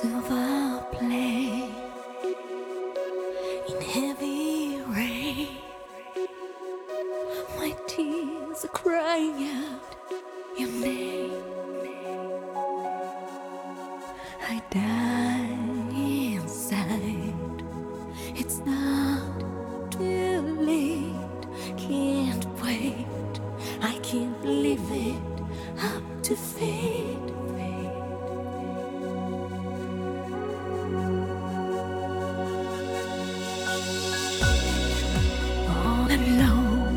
silver play in heavy rain. My tears are crying out your name. I die inside. It's not too late. Can't wait. I can't leave it up to fate. All alone,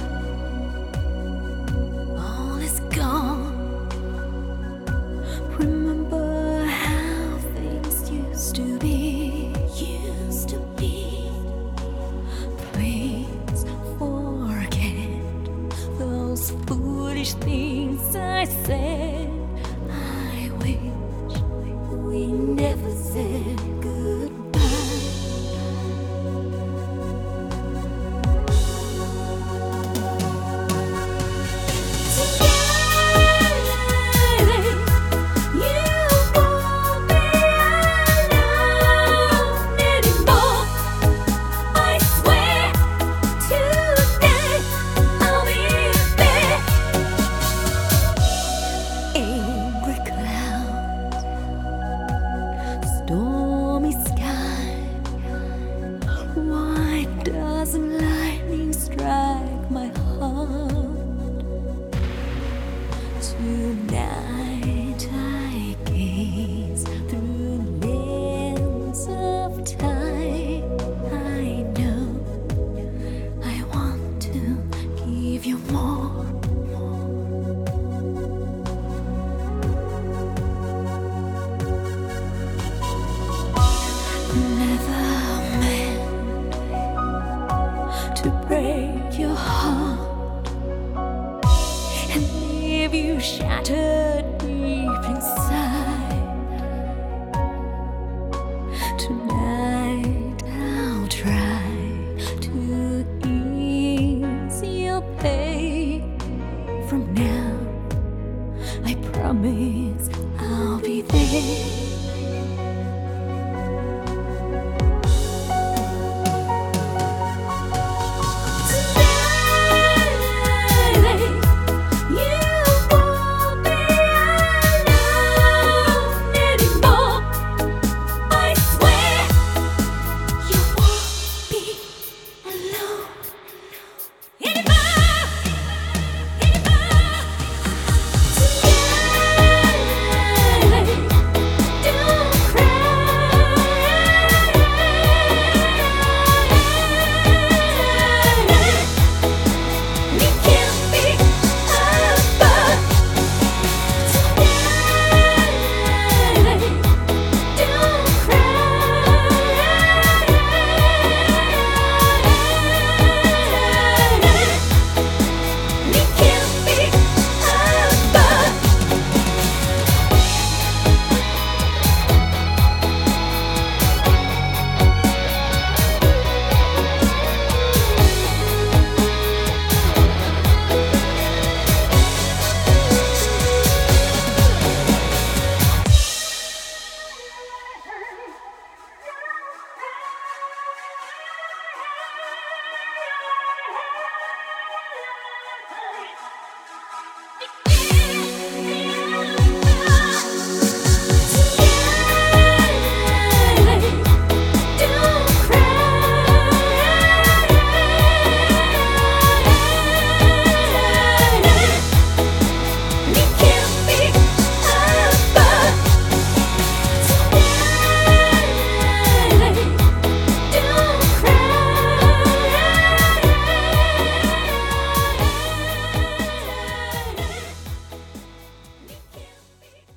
all is gone. Remember how things used to be, used to be. Please forget those foolish things I said. I wish we never said goodbye. Stormy sky, why doesn't lightning strike my heart? Tonight I gaze through lens of time. I know I want to give you more. To break your heart and leave you shattered deep inside. Tonight I'll try to ease your pain. From now I promise I'll be there.